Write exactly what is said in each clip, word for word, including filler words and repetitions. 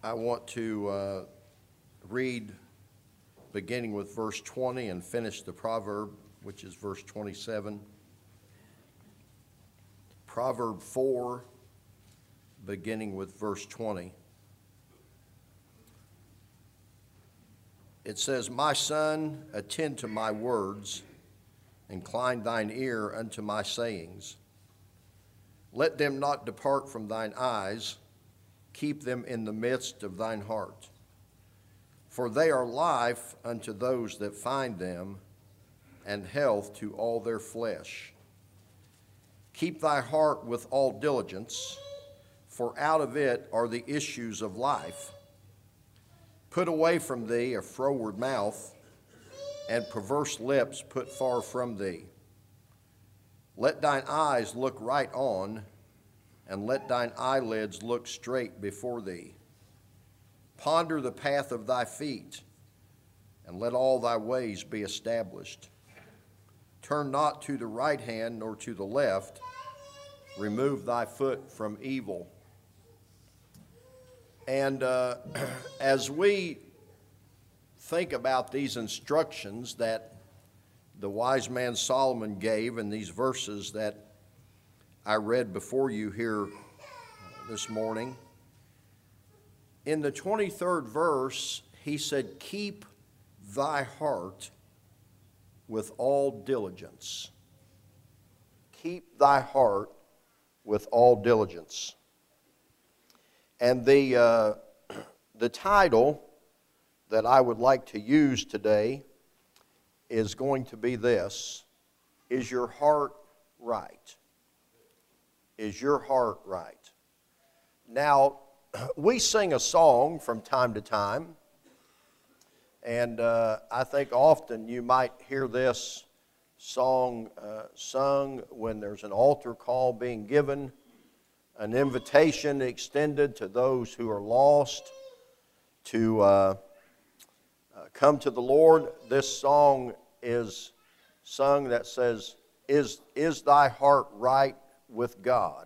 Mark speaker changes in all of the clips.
Speaker 1: I want to uh, read beginning with verse twenty and finish the proverb, which is verse twenty-seven. Proverb four, beginning with verse twenty. It says, "My son, attend to my words, incline thine ear unto my sayings. Let them not depart from thine eyes, keep them in the midst of thine heart. For they are life unto those that find them, and health to all their flesh. Keep thy heart with all diligence, for out of it are the issues of life. Put away from thee a froward mouth, and perverse lips put far from thee. Let thine eyes look right on, and let thine eyelids look straight before thee. Ponder the path of thy feet, and let all thy ways be established. Turn not to the right hand nor to the left. Remove thy foot from evil." And uh, as we think about these instructions that the wise man Solomon gave in these verses that I read before you here this morning, in the twenty-third verse, he said, "Keep thy heart with all diligence." Keep thy heart with all diligence. And the, uh, the title that I would like to use today is going to be this: Is your heart right? Is your heart right? Now, we sing a song from time to time, and uh, I think often you might hear this song uh, sung when there's an altar call being given, an invitation extended to those who are lost to uh, uh, come to the Lord. This song is sung that says, is, is thy heart right with God?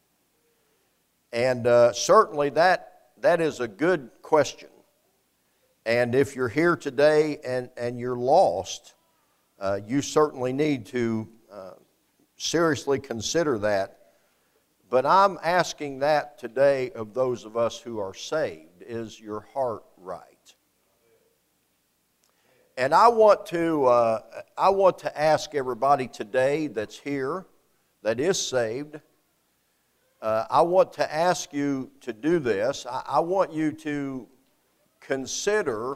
Speaker 1: And uh, certainly that, that is a good question. And if you're here today and, and you're lost, uh, you certainly need to uh, seriously consider that. But I'm asking that today of those of us who are saved. Is your heart right? And I want to uh, I want to ask everybody today that's here, that is saved, uh, I want to ask you to do this. I, I want you to consider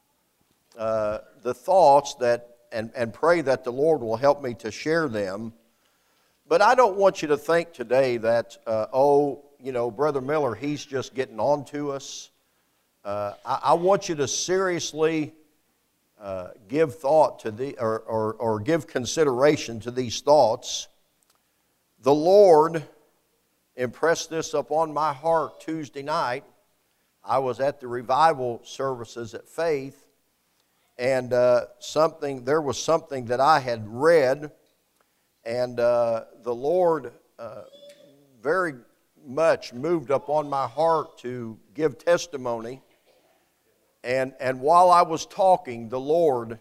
Speaker 1: uh, the thoughts that, and, and pray that the Lord will help me to share them. But I don't want you to think today that, uh, oh, you know, Brother Miller, he's just getting on to us. Uh, I, I want you to seriously uh, give thought to the, or, or, or give consideration to these thoughts. The Lord impressed this upon my heart Tuesday night. I was at the revival services at Faith, and uh, something there was something that I had read. And uh, the Lord uh, very much moved upon my heart to give testimony. And, and while I was talking, the Lord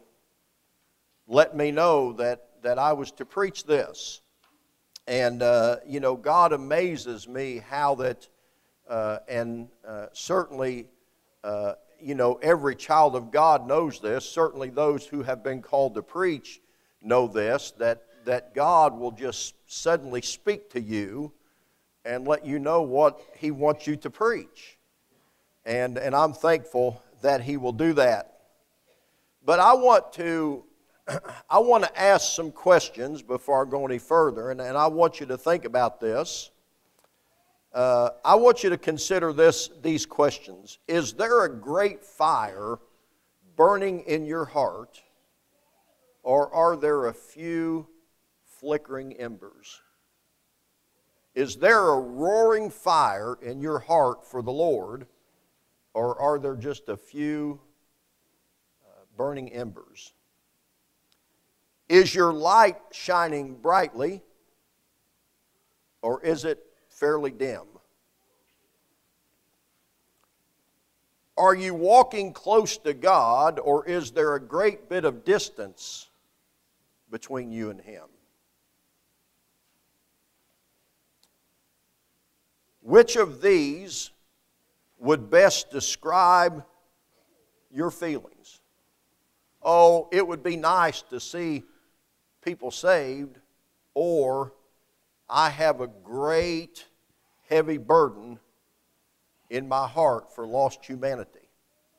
Speaker 1: let me know that, that I was to preach this. And, uh, you know, God amazes me how that, uh, and uh, certainly, uh, you know, every child of God knows this. Certainly those who have been called to preach know this, that that God will just suddenly speak to you and let you know what He wants you to preach. And, and I'm thankful that He will do that. But I want to, I want to ask some questions before I go any further, and, and I want you to think about this. Uh, I want you to consider this, these questions. Is there a great fire burning in your heart, or are there a few flickering embers? Is there a roaring fire in your heart for the Lord, or are there just a few uh, burning embers? Is your light shining brightly, or is it fairly dim? Are you walking close to God, or is there a great bit of distance between you and Him? Which of these would best describe your feelings? Oh, it would be nice to see people saved, or I have a great heavy burden in my heart for lost humanity.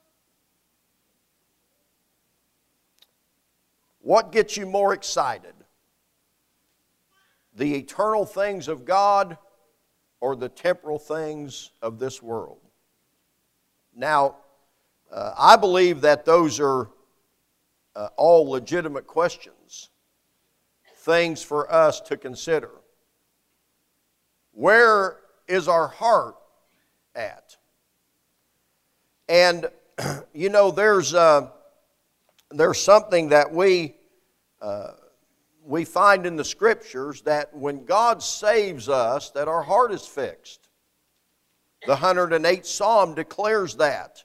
Speaker 1: What gets you more excited? The eternal things of God or the temporal things of this world? Now, uh, I believe that those are uh, all legitimate questions, things for us to consider. Where is our heart at? And, you know, there's, uh, there's something that we, uh, we find in the Scriptures, that when God saves us, that our heart is fixed. The one hundred eighth Psalm declares that.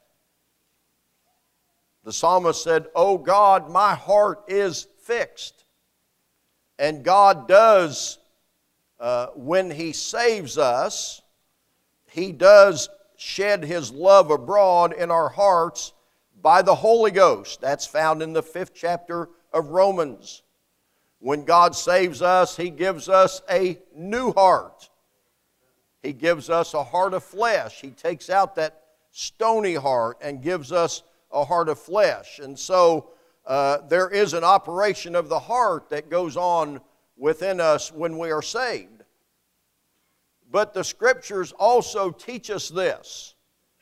Speaker 1: The psalmist said, "Oh God, my heart is fixed." And God does, uh, when He saves us, He does shed His love abroad in our hearts by the Holy Ghost. That's found in the fifth chapter of Romans. When God saves us, He gives us a new heart. He gives us a heart of flesh. He takes out that stony heart and gives us a heart of flesh. And so uh, there is an operation of the heart that goes on within us when we are saved. But the Scriptures also teach us this,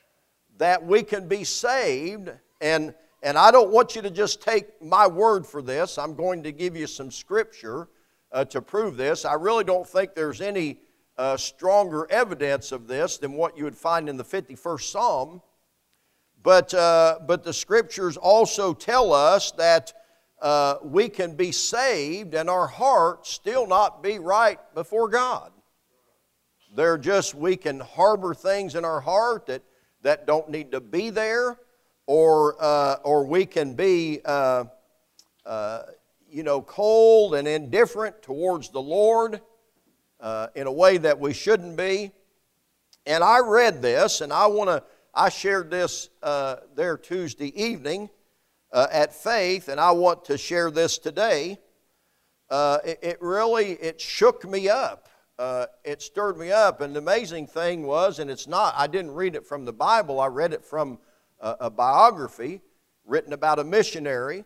Speaker 1: that we can be saved, and, and I don't want you to just take my word for this. I'm going to give you some Scripture uh, to prove this. I really don't think there's any uh, stronger evidence of this than what you would find in the fifty-first Psalm. But, uh, but the Scriptures also tell us that uh, we can be saved and our heart still not be right before God. They're just, we can harbor things in our heart that, that don't need to be there, or, uh, or we can be, uh, uh, you know, cold and indifferent towards the Lord uh, in a way that we shouldn't be. And I read this, and I want to, I shared this uh, there Tuesday evening uh, at Faith, and I want to share this today. Uh, it, it really, it shook me up. Uh, it stirred me up, and the amazing thing was, and it's not, I didn't read it from the Bible, I read it from a, a biography written about a missionary.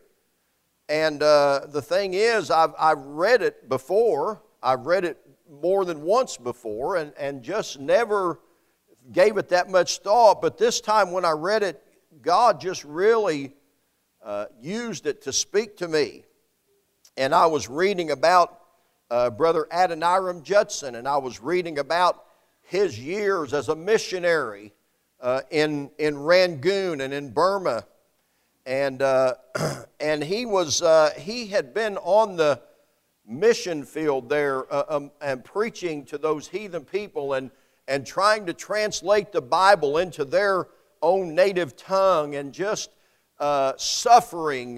Speaker 1: And uh, the thing is, I've, I've read it before, I've read it more than once before, and, and just never gave it that much thought. But this time when I read it, God just really uh, used it to speak to me. And I was reading about Uh, Brother Adoniram Judson, and I was reading about his years as a missionary uh, in, in Rangoon and in Burma. And, uh, and he, was, uh, he had been on the mission field there uh, um, and preaching to those heathen people and, and trying to translate the Bible into their own native tongue, and just uh, suffering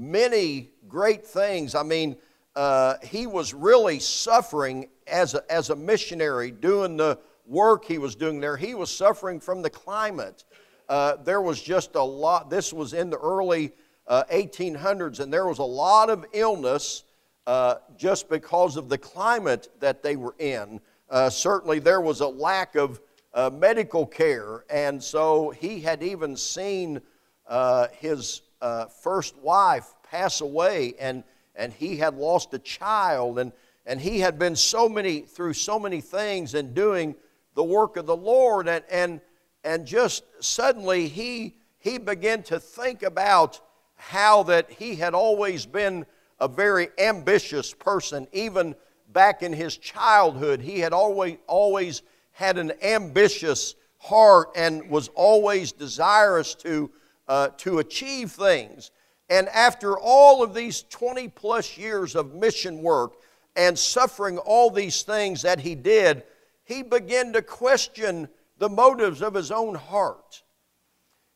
Speaker 1: many great things. I mean, Uh, he was really suffering as a, as a missionary, doing the work he was doing there. He was suffering from the climate. Uh, there was just a lot, this was in the early uh, eighteen hundreds, and there was a lot of illness uh, just because of the climate that they were in. Uh, certainly there was a lack of uh, medical care, and so he had even seen uh, his uh, first wife pass away, and And he had lost a child, and, and he had been so many, through so many things and doing the work of the Lord. And, and, and just suddenly he, he began to think about how that he had always been a very ambitious person. Even back in his childhood, he had always, always had an ambitious heart and was always desirous to, uh, to achieve things. And after all of these twenty plus years of mission work and suffering all these things that he did, he began to question the motives of his own heart.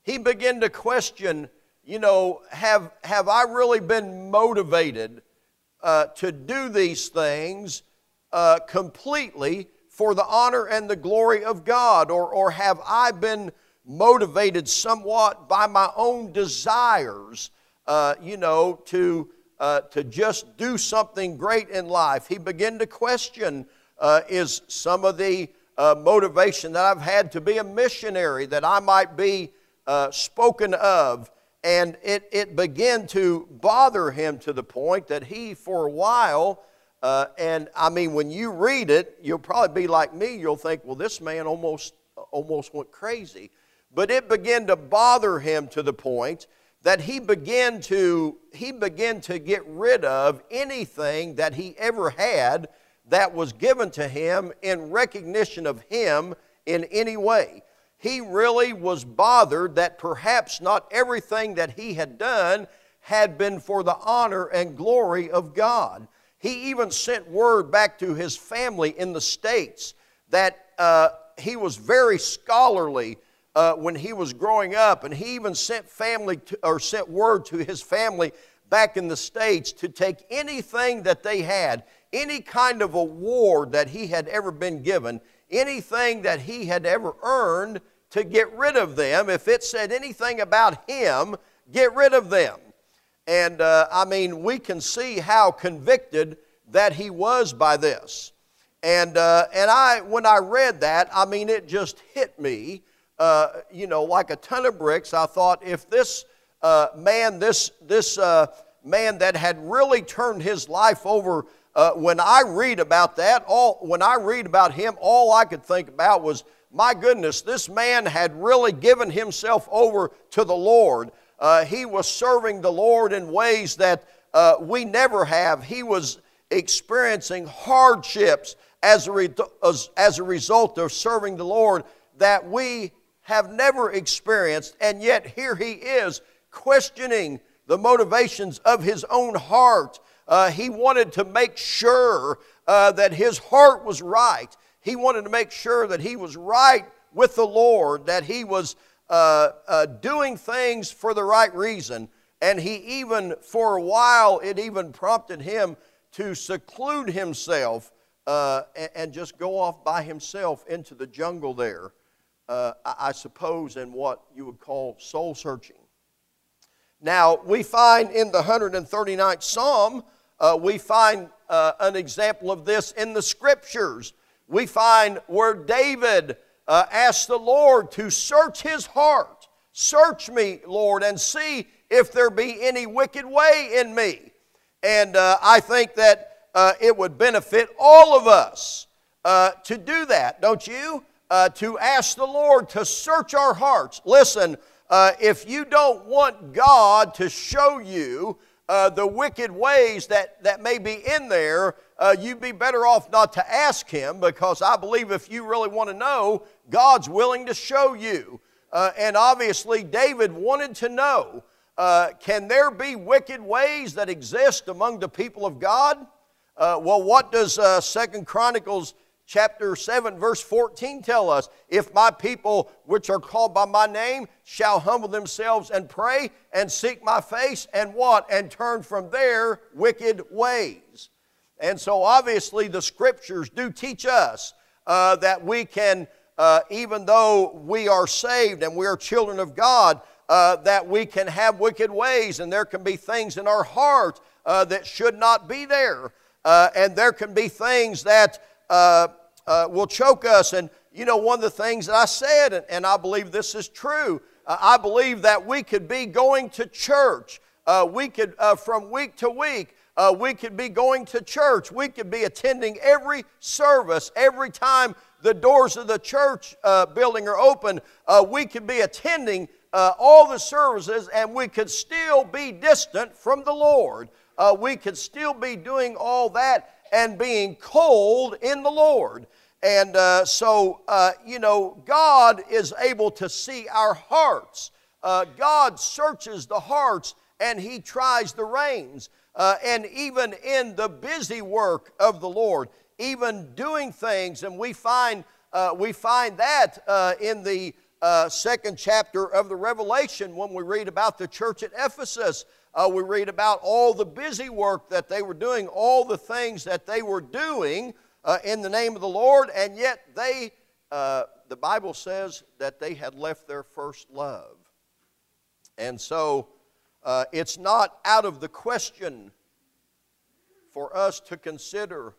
Speaker 1: he began to question, you know, have, have I really been motivated uh, to do these things uh, completely for the honor and the glory of God? Or, or have I been motivated somewhat by my own desires, uh, you know, to, uh, to just do something great in life? He began to question, uh, is some of the uh, motivation that I've had to be a missionary, that I might be uh, spoken of? And it, it began to bother him to the point that he, for a while, uh, and I mean, when you read it, you'll probably be like me. You'll think, well, this man almost, almost went crazy. But it began to bother him to the point that he began to, he began to get rid of anything that he ever had that was given to him in recognition of him in any way. He really was bothered that perhaps not everything that he had done had been for the honor and glory of God. He even sent word back to his family in the States that uh, he was very scholarly uh, when he was growing up, and he even sent family to, or sent word to his family back in the States to take anything that they had, any kind of award that he had ever been given, anything that he had ever earned, to get rid of them. If it said anything about him, get rid of them. And uh, I mean, we can see how convicted that he was by this. And uh, and I, when I read that, I mean, it just hit me, uh, you know, like a ton of bricks. I thought, if this uh, man, this this uh, man that had really turned his life over, uh, when I read about that, all when I read about him, all I could think about was, my goodness, this man had really given himself over to the Lord. Uh, he was serving the Lord in ways that uh, we never have. He was experiencing hardships as a, re- as, as a result of serving the Lord that we have never experienced. And yet here he is questioning the motivations of his own heart. Uh, he wanted to make sure uh, that his heart was right. He wanted to make sure that he was right with the Lord, that he was uh, uh, doing things for the right reason. And he even, for a while, it even prompted him to seclude himself uh, and, and just go off by himself into the jungle there, uh, I, I suppose in what you would call soul searching. Now, we find in the one hundred thirty-ninth Psalm, uh, we find uh, an example of this in the Scriptures. We find where David uh, asked the Lord to search his heart. Search me, Lord, and see if there be any wicked way in me. And uh, I think that uh, it would benefit all of us uh, to do that, don't you? Uh, to ask the Lord to search our hearts. Listen, uh, if you don't want God to show you uh, the wicked ways that, that may be in there, uh, you'd be better off not to ask Him, because I believe if you really want to know, God's willing to show you. Uh, and obviously David wanted to know, uh, can there be wicked ways that exist among the people of God? Uh, well, what does uh, Second Chronicles chapter seven verse fourteen tell us? If my people which are called by my name shall humble themselves and pray and seek my face and what? And turn from their wicked ways. And so obviously the Scriptures do teach us uh, that we can, uh, even though we are saved and we are children of God, uh, that we can have wicked ways, and there can be things in our heart uh, that should not be there. Uh, and there can be things that uh, uh, will choke us. And, you know, one of the things that I said, and, and I believe this is true, uh, I believe that we could be going to church. Uh, we could, uh, from week to week, uh, we could be going to church. We could be attending every service. Every time the doors of the church uh, building are open, uh, we could be attending uh, all the services, and we could still be distant from the Lord. Uh, we could still be doing all that and being cold in the Lord. And uh, so, uh, you know, God is able to see our hearts. Uh, God searches the hearts, and He tries the reins. Uh, and even in the busy work of the Lord, even doing things, and we find uh, we find that uh, in the uh, second chapter of the Revelation when we read about the church at Ephesus. Uh, we read about all the busy work that they were doing, all the things that they were doing uh, in the name of the Lord, and yet they, uh, the Bible says that they had left their first love. And so uh, it's not out of the question for us to consider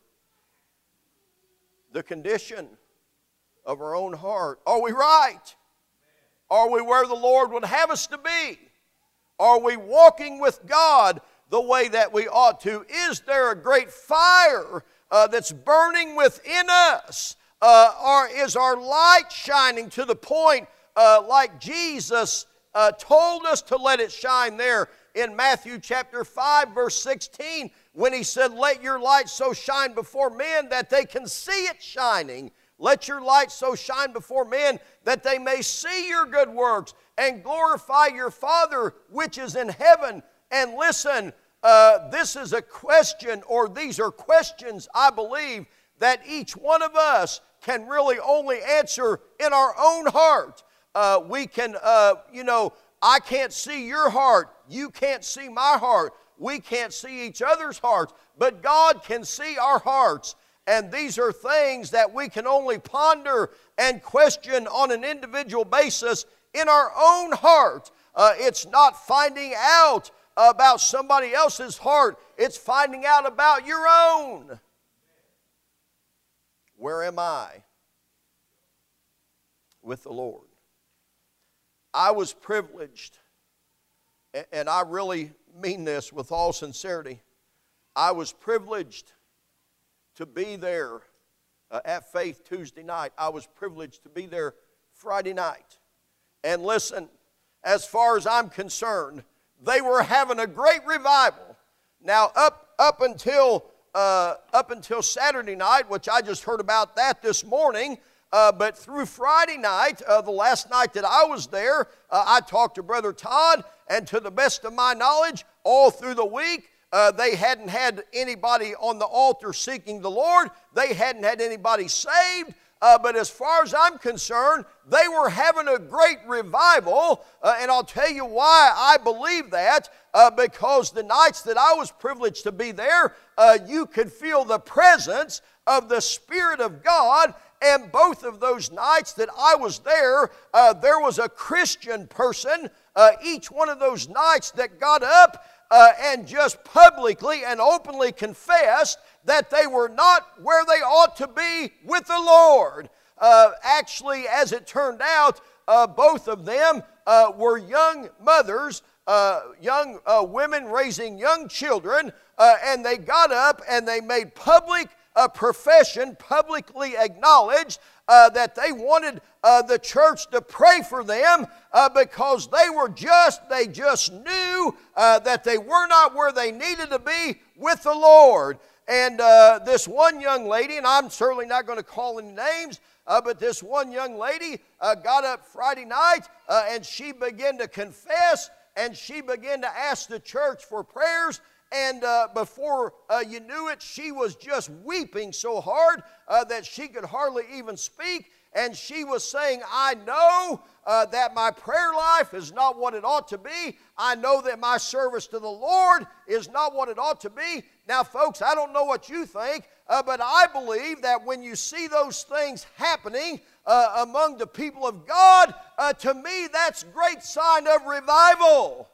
Speaker 1: the condition of our own heart. Are we right? Are we where the Lord would have us to be? Are we walking with God the way that we ought to? Is there a great fire uh, that's burning within us? Uh, or is our light shining to the point uh, like Jesus uh, told us to let it shine there in Matthew chapter five verse sixteen when He said, "Let your light so shine before men that they can see it shining. Let your light so shine before men that they may see your good works and glorify your Father which is in heaven." And listen, uh, this is a question, or these are questions, I believe, that each one of us can really only answer in our own heart. Uh, we can, uh, you know, I can't see your heart. You can't see my heart. We can't see each other's hearts. But God can see our hearts. And these are things that we can only ponder and question on an individual basis in our own heart. Uh, it's not finding out about somebody else's heart. It's finding out about your own. Where am I with the Lord? I was privileged, and I really mean this with all sincerity. I was privileged to be there uh, at Faith Tuesday night. I was privileged to be there Friday night. And listen, as far as I'm concerned, they were having a great revival. Now, up up until uh, up until Saturday night, which I just heard about that this morning, uh, but through Friday night, uh, the last night that I was there, uh, I talked to Brother Todd, and to the best of my knowledge, all through the week, Uh, they hadn't had anybody on the altar seeking the Lord. They hadn't had anybody saved. Uh, but as far as I'm concerned, they were having a great revival. Uh, and I'll tell you why I believe that. Uh, because the nights that I was privileged to be there, uh, you could feel the presence of the Spirit of God. And both of those nights that I was there, uh, there was a Christian person uh, each one of those nights that got up Uh, and just publicly and openly confessed that they were not where they ought to be with the Lord. Uh, actually, as it turned out, uh, both of them uh, were young mothers, uh, young uh, women raising young children, uh, and they got up and they made public uh, profession, publicly acknowledged uh, that they wanted uh, the church to pray for them uh, because they were just, they just knew uh, that they were not where they needed to be with the Lord. And uh, this one young lady, and I'm certainly not going to call any names, uh, but this one young lady uh, got up Friday night uh, and she began to confess and she began to ask the church for prayers. And uh, before uh, you knew it, she was just weeping so hard uh, that she could hardly even speak. And she was saying, I know uh, that my prayer life is not what it ought to be. I know that my service to the Lord is not what it ought to be. Now, folks, I don't know what you think, uh, but I believe that when you see those things happening uh, among the people of God, uh, to me, that's a great sign of revival.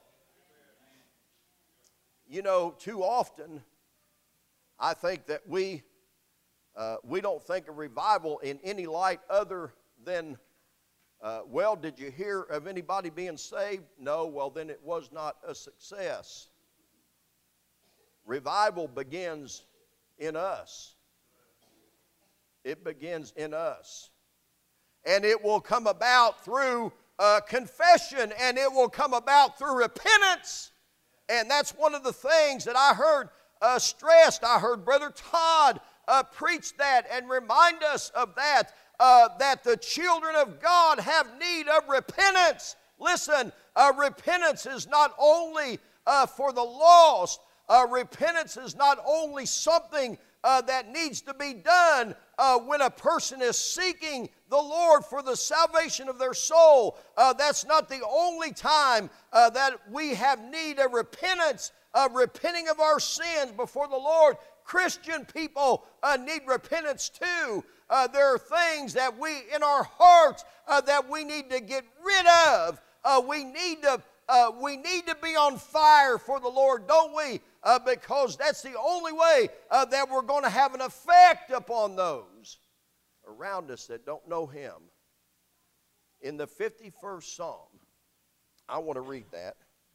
Speaker 1: You know, too often, I think that we uh, we don't think of revival in any light other than, uh, well, did you hear of anybody being saved? No, well, then it was not a success. Revival begins in us. It begins in us. And it will come about through uh, confession, and it will come about through repentance. And that's one of the things that I heard uh, stressed. I heard Brother Todd uh, preach that and remind us of that, uh, that the children of God have need of repentance. Listen, uh, repentance is not only uh, for the lost. Uh, repentance is not only something uh, that needs to be done uh, when a person is seeking the Lord for the salvation of their soul. Uh, that's not the only time uh, that we have need of repentance, of repenting of our sins before the Lord. Christian people uh, need repentance too. Uh, there are things that we, in our hearts, uh, that we need to get rid of. Uh, we need to Uh, we need to be on fire for the Lord, don't we? Uh, because that's the only way uh, that we're going to have an effect upon those around us that don't know Him. In the fifty-first Psalm, I want to read that.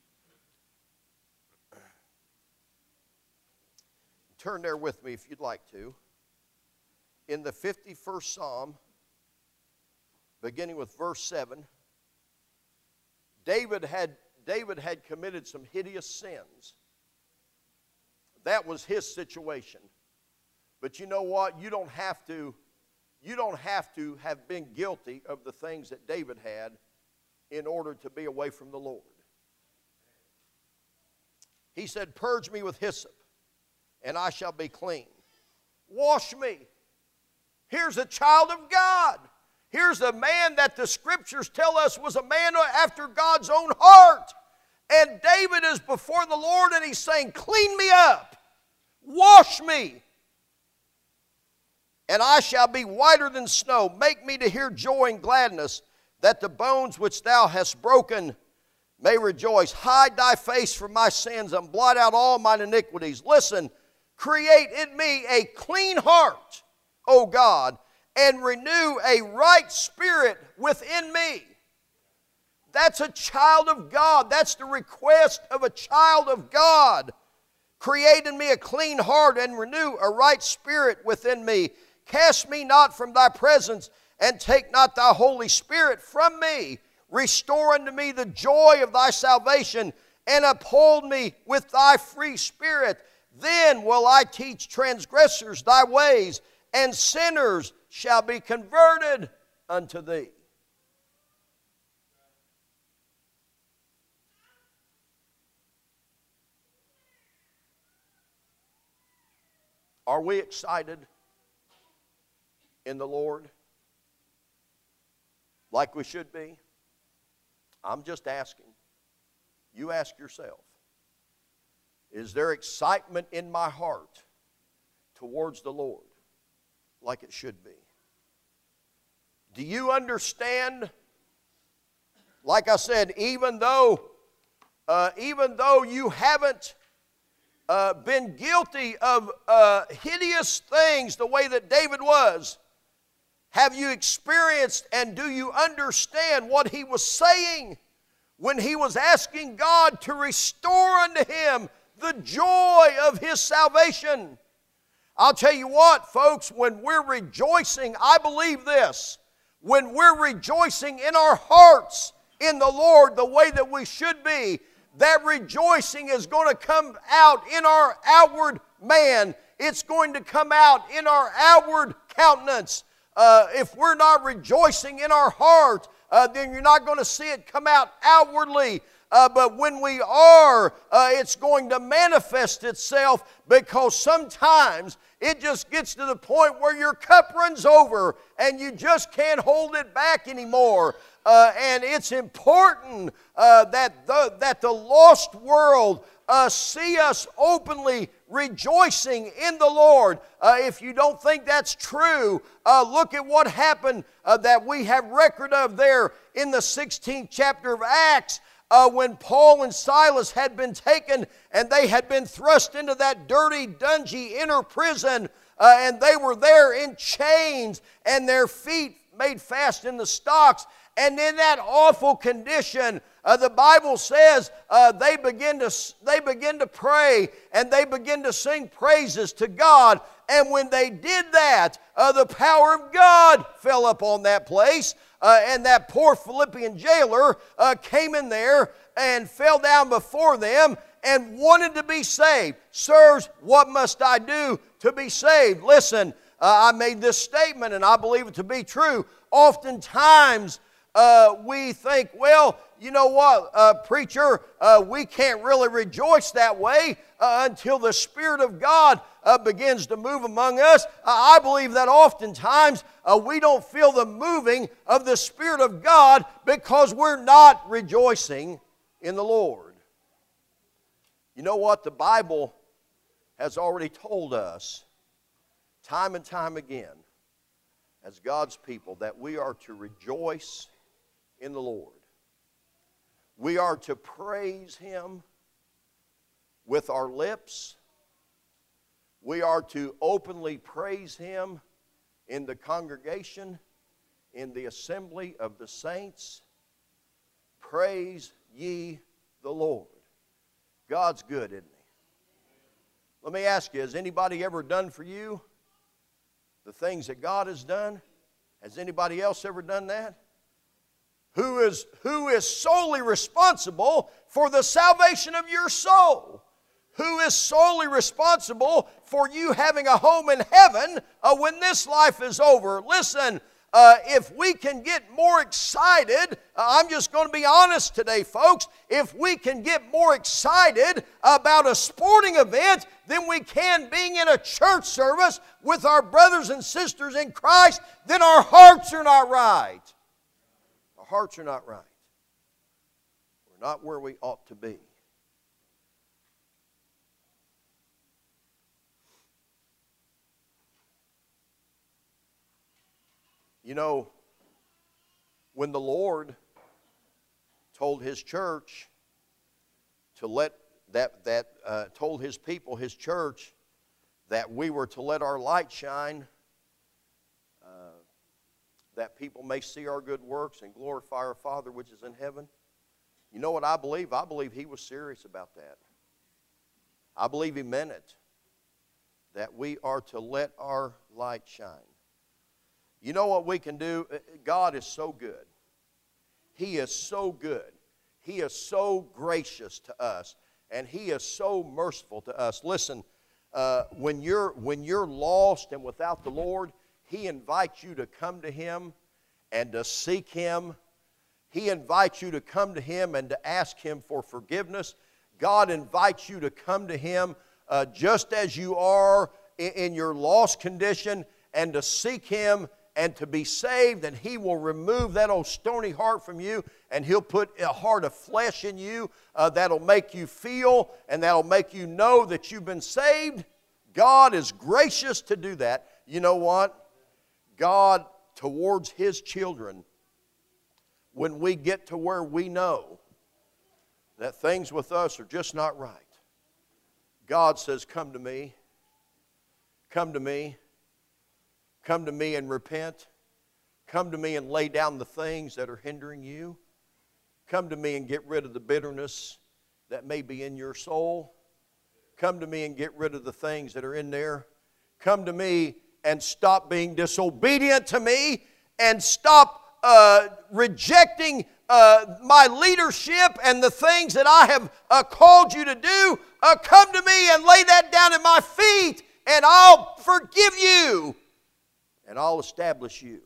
Speaker 1: Turn there with me if you'd like to. In the fifty-first Psalm, beginning with verse seven, David had David had committed some hideous sins. That was his situation. But you know what? You don't have to, you don't have to have been guilty of the things that David had in order to be away from the Lord. He said, "Purge me with hyssop, and I shall be clean. Wash me." Here's a child of God. Here's a man that the Scriptures tell us was a man after God's own heart. And David is before the Lord and he's saying, "Clean me up, wash me, and I shall be whiter than snow. Make me to hear joy and gladness, that the bones which thou hast broken may rejoice. Hide thy face from my sins and blot out all mine iniquities. Listen, create in me a clean heart, O God, and renew a right spirit within me." That's a child of God. That's the request of a child of God. "Create in me a clean heart and renew a right spirit within me. Cast me not from thy presence, and take not thy Holy Spirit from me. Restore unto me the joy of thy salvation, and uphold me with thy free spirit. Then will I teach transgressors thy ways, and sinners shall be converted unto thee." Are we excited in the Lord like we should be? I'm just asking. You ask yourself. Is there excitement in my heart towards the Lord like it should be? Do you understand? Like I said, even though, uh, even though you haven't uh, been guilty of uh, hideous things the way that David was, have you experienced and do you understand what he was saying when he was asking God to restore unto him the joy of his salvation? I'll tell you what, folks, when we're rejoicing, I believe this, when we're rejoicing in our hearts in the Lord the way that we should be, that rejoicing is going to come out in our outward man. It's going to come out in our outward countenance. Uh, if we're not rejoicing in our heart, uh, then you're not going to see it come out outwardly. Uh, but when we are, uh, it's going to manifest itself, because sometimes it just gets to the point where your cup runs over and you just can't hold it back anymore. Uh, and it's important uh, that, the, that the lost world uh, see us openly rejoicing in the Lord. Uh, if you don't think that's true, uh, look at what happened uh, that we have record of there in the sixteenth chapter of Acts. Uh, when Paul and Silas had been taken and they had been thrust into that dirty, dungy inner prison, uh, and they were there in chains and their feet made fast in the stocks. And in that awful condition, uh, the Bible says uh, they begin to they begin to pray and they begin to sing praises to God. And when they did that, uh, the power of God fell upon that place. Uh, and that poor Philippian jailer uh, came in there and fell down before them and wanted to be saved. "Sirs, what must I do to be saved?" Listen, uh, I made this statement and I believe it to be true. Oftentimes, uh, we think, well, you know what, uh, preacher, uh, we can't really rejoice that way uh, until the Spirit of God uh, begins to move among us. Uh, I believe that oftentimes uh, we don't feel the moving of the Spirit of God because we're not rejoicing in the Lord. You know what? The Bible has already told us time and time again as God's people that we are to rejoice in the Lord. We are to praise Him with our lips. We are to openly praise Him in the congregation, in the assembly of the saints. Praise ye the Lord. God's good, isn't He? Let me ask you, has anybody ever done for you the things that God has done? Has anybody else ever done that? Who is, who is solely responsible for the salvation of your soul? Who is solely responsible for you having a home in heaven uh, when this life is over? Listen, uh, if we can get more excited, uh, I'm just going to be honest today, folks, if we can get more excited about a sporting event than we can being in a church service with our brothers and sisters in Christ, then our hearts are not right. Our hearts are not right. We're not where we ought to be. You know, when the Lord told His church to let that that uh, told His people, His church, that we were to let our light shine, uh, that people may see our good works and glorify our Father which is in heaven. You know what I believe? I believe He was serious about that. I believe He meant it, that we are to let our light shine. You know what we can do? God is so good. He is so good. He is so gracious to us. And He is so merciful to us. Listen, uh, when you're, when you're lost and without the Lord, He invites you to come to Him and to seek Him. He invites you to come to Him and to ask Him for forgiveness. God invites you to come to Him uh, just as you are in, in your lost condition and to seek Him and to be saved, and He will remove that old stony heart from you, and He'll put a heart of flesh in you uh, that'll make you feel and that'll make you know that you've been saved. God is gracious to do that. You know what? God, towards His children, when we get to where we know that things with us are just not right, God says, come to me. Come to me. Come to me and repent. Come to me and lay down the things that are hindering you. Come to me and get rid of the bitterness that may be in your soul. Come to me and get rid of the things that are in there. Come to me and stop being disobedient to me and stop uh, rejecting uh, my leadership and the things that I have uh, called you to do. Uh, come to me and lay that down at my feet, and I'll forgive you. And I'll establish you.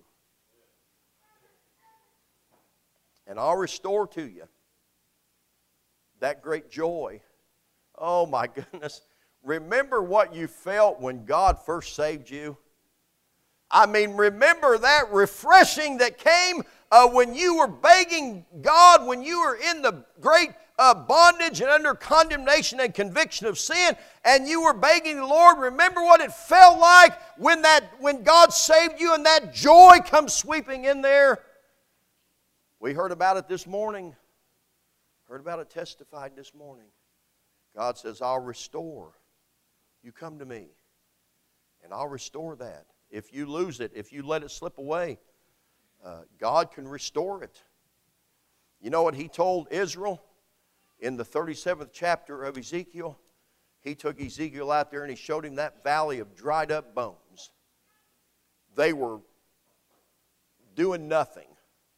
Speaker 1: And I'll restore to you that great joy. Oh my goodness. Remember what you felt when God first saved you? I mean, remember that refreshing that came uh, when you were begging God, when you were in the great uh, bondage and under condemnation and conviction of sin, and you were begging the Lord. Remember what it felt like when that when God saved you and that joy comes sweeping in there. We heard about it this morning. Heard about it testified this morning. God says, I'll restore. You come to me, and I'll restore that. If you lose it, if you let it slip away, uh, God can restore it. You know what He told Israel in the thirty-seventh chapter of Ezekiel? He took Ezekiel out there and He showed him that valley of dried up bones. They were doing nothing.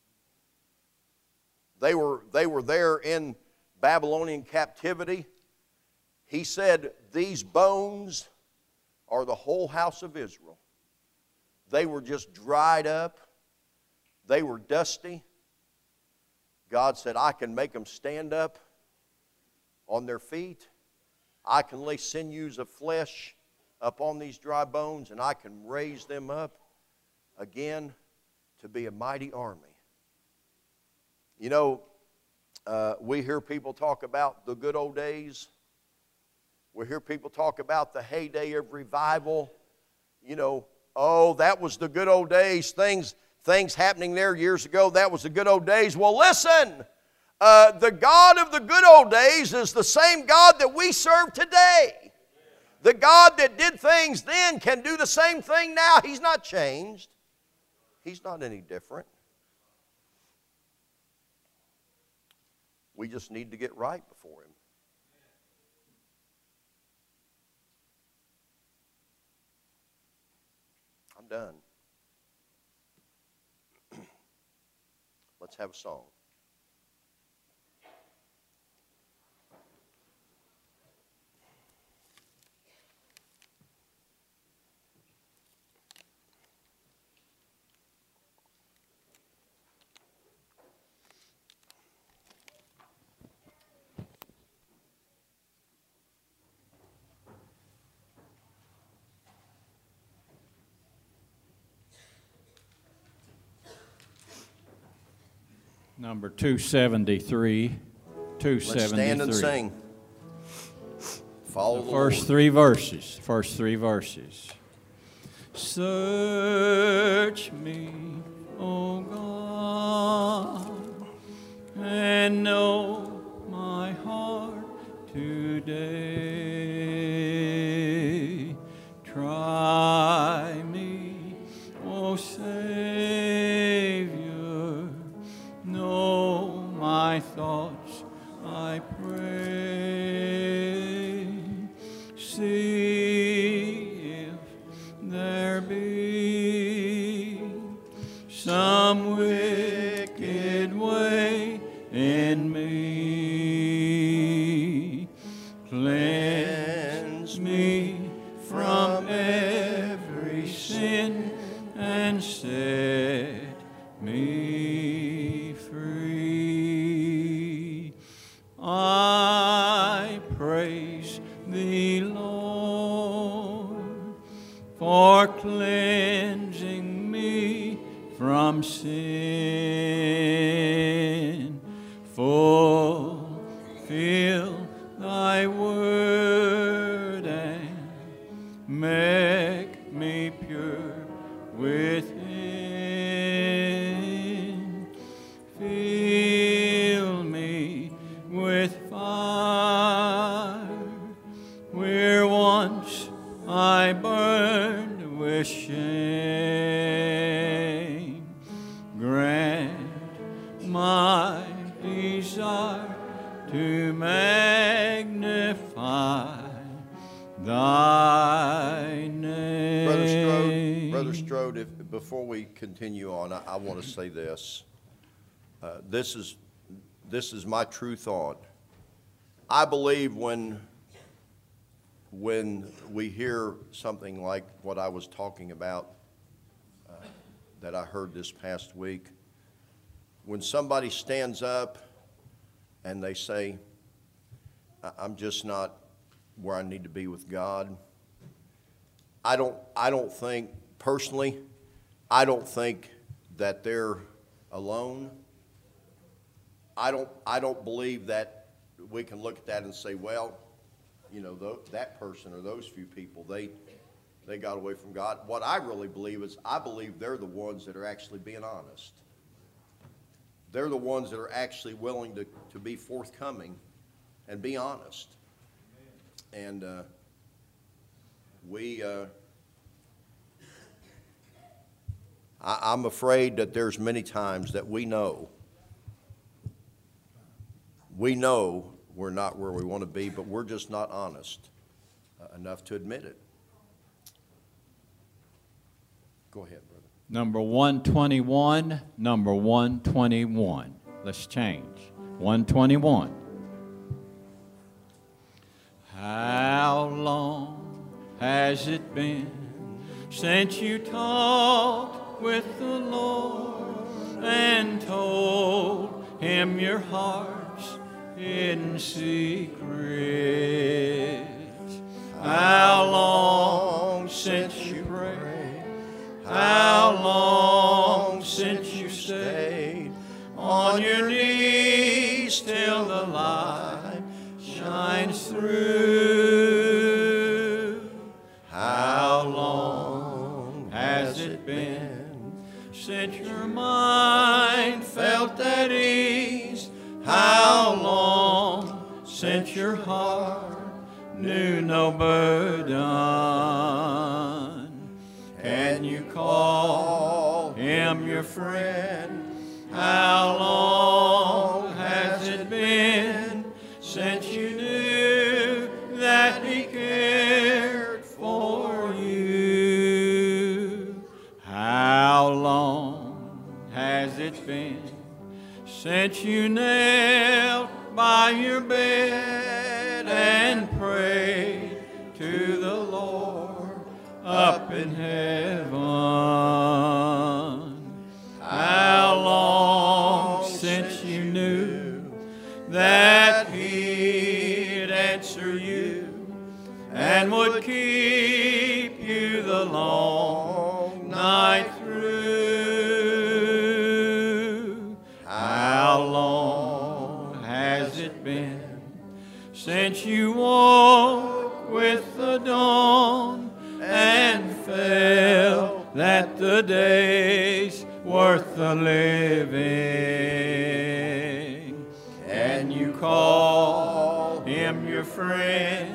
Speaker 1: They were, they were there in Babylonian captivity. He said, these bones are the whole house of Israel. They were just dried up. They were dusty. God said, I can make them stand up on their feet. I can lay sinews of flesh upon these dry bones, and I can raise them up again to be a mighty army. You know, uh, we hear people talk about the good old days. We hear people talk about the heyday of revival. You know, oh, that was the good old days. Things, things happening there years ago, that was the good old days. Well, listen, uh, the God of the good old days is the same God that we serve today. The God that did things then can do the same thing now. He's not changed. He's not any different. We just need to get right before Him. I'm done. Let's have a song.
Speaker 2: Number two seventy-three. two seventy-three.
Speaker 1: Let's stand and sing. Follow the,
Speaker 2: the first
Speaker 1: Lord.
Speaker 2: three verses. First three verses. Search me, O God, and know my heart today. Try me, O Savior. Know my thoughts, I pray. See if there be some wicked way in me. Cleanse me from every sin and set me free. I praise Thee, Lord, for cleansing me from sin. Fulfill Thy word and make me pure within. Fill me with fire where once I burned with shame. Grant my desire to magnify Thy name.
Speaker 1: Brother Strode, Brother Strode, if, before we continue on, I, I want to say this. Uh, this is this is my true thought. I believe when when we hear something like what I was talking about uh, that I heard this past week, when somebody stands up and they say, I'm just not where I need to be with God, I don't, I don't think, personally, I don't think that they're alone. I don't, I don't believe that we can look at that and say, well, you know, th- that person or those few people, they, they got away from God. What I really believe is I believe they're the ones that are actually being honest. They're the ones that are actually willing to, to be forthcoming and be honest. And uh, we, uh, I, I'm afraid that there's many times that we know, we know we're not where we want to be, but we're just not honest uh, enough to admit it. Go ahead, brother.
Speaker 2: Number one twenty-one, number one twenty-one. Let's change. one twenty-one. How long has it been since you talked with the Lord and told Him Him your hearts in secret. How long since you prayed? How long since you stayed on your knees till the light shines through? How long has it been since your mind felt at ease? How long since your heart knew no burden? Can you call Him your friend? How long has it been since you knew that He cared for you? How long has it been since you knelt by your bed and prayed to the Lord up in heaven? How long since you knew that He'd answer you and would keep you the long night through? How long has it been since you woke with the dawn and felt that the day's worth the living? Can you call Him your friend?